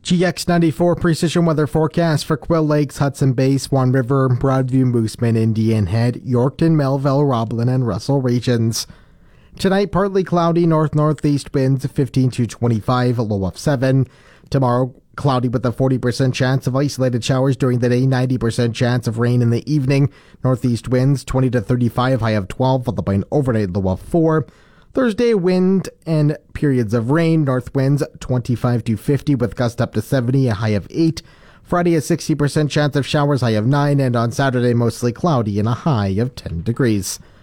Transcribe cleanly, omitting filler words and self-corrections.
GX94 precision weather forecast for Quill Lakes, Hudson Bay, Swan River, Broadview, Mooseman, Indian Head, Yorkton, Melville, Roblin, and Russell regions. Tonight, partly cloudy, north-northeast winds 15 to 25, a low of 7. Tomorrow, cloudy with a 40% chance of isolated showers during the day, 90% chance of rain in the evening. Northeast winds 20 to 35, high of 12, followed by an overnight low of 4. Thursday, wind and periods of rain. North winds 25 to 50 with gusts up to 70, a high of 8. Friday, a 60% chance of showers, high of 9. And on Saturday, mostly cloudy and a high of 10 degrees.